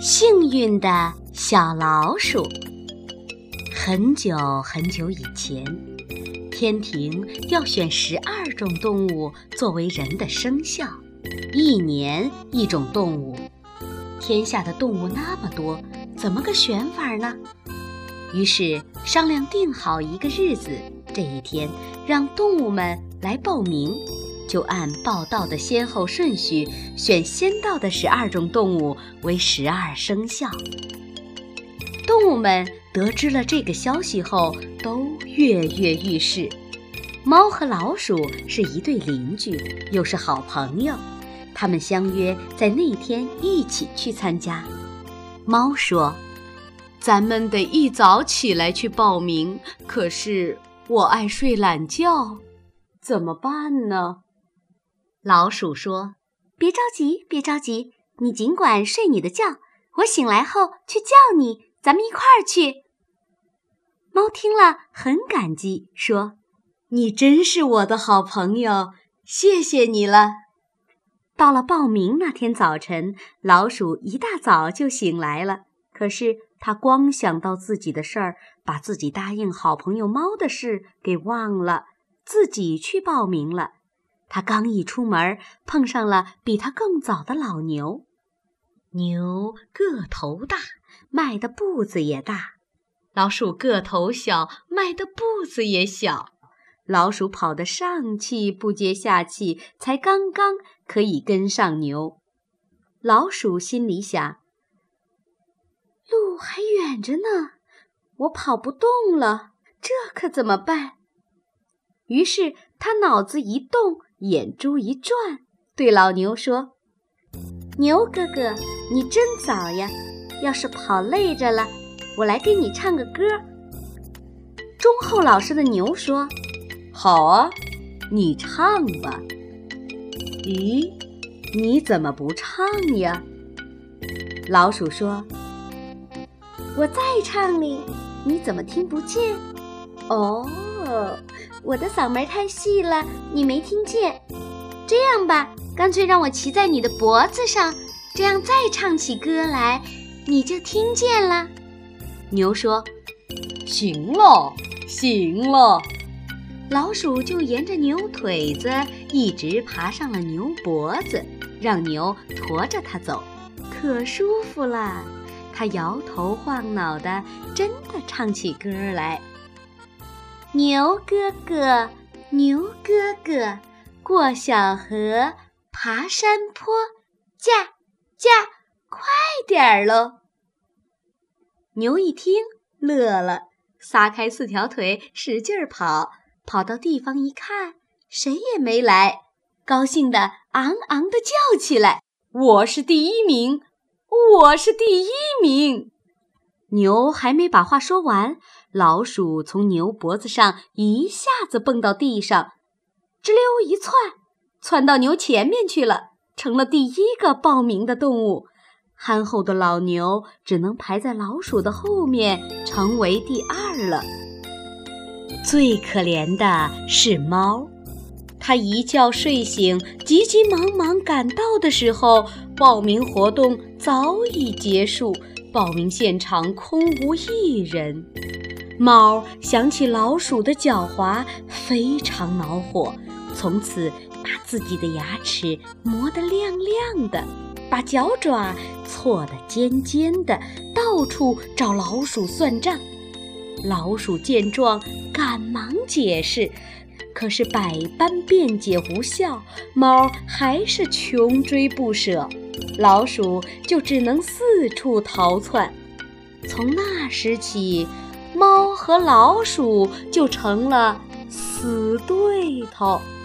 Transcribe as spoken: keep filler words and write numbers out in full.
幸运的小老鼠。很久很久以前，天庭要选十二种动物作为人的生肖，一年一种动物。天下的动物那么多，怎么个选法呢？于是商量定好一个日子，这一天让动物们来报名，就按报到的先后顺序，选先到的十二种动物为十二生肖。动物们得知了这个消息后，都跃跃欲试。猫和老鼠是一对邻居，又是好朋友，他们相约在那天一起去参加。猫说：“咱们得一早起来去报名，可是我爱睡懒觉，怎么办呢？”老鼠说：“别着急，别着急，你尽管睡你的觉，我醒来后去叫你，咱们一块儿去。”猫听了很感激，说：“你真是我的好朋友，谢谢你了。”到了报名那天早晨，老鼠一大早就醒来了，可是他光想到自己的事儿，把自己答应好朋友猫的事给忘了，自己去报名了。他刚一出门，碰上了比他更早的老牛。牛个头大，迈的步子也大；老鼠个头小，迈的步子也小。老鼠跑得上气不接下气，才刚刚可以跟上牛。老鼠心里想：路还远着呢，我跑不动了，这可怎么办？于是他脑子一动，眼珠一转，对老牛说：“牛哥哥，你真早呀！要是跑累着了，我来给你唱个歌。”忠厚老实的牛说：“好啊，你唱吧。”咦，你怎么不唱呀？老鼠说：“我在唱哩，你怎么听不见？”哦，我的嗓门太细了，你没听见。这样吧，干脆让我骑在你的脖子上，这样再唱起歌来，你就听见了。牛说：“行了，行了。”老鼠就沿着牛腿子一直爬上了牛脖子，让牛驮着它走，可舒服了。它摇头晃脑的，真的唱起歌来。牛哥哥，牛哥哥，过小河，爬山坡，驾驾，快点儿喽！牛一听乐了，撒开四条腿，使劲儿跑。跑到地方一看，谁也没来，高兴地昂昂地叫起来：“我是第一名，我是第一名！”牛还没把话说完，老鼠从牛脖子上一下子蹦到地上，吱溜一窜，窜到牛前面去了，成了第一个报名的动物。憨厚的老牛只能排在老鼠的后面，成为第二了。最可怜的是猫，它一觉睡醒，急急忙忙赶到的时候，报名活动早已结束，报名现场空无一人。猫想起老鼠的狡猾，非常恼火，从此把自己的牙齿磨得亮亮的，把脚爪搓得尖尖的，到处找老鼠算账。老鼠见状，赶忙解释，可是百般辩解无效，猫还是穷追不舍，老鼠就只能四处逃窜。从那时起，猫和老鼠就成了死对头。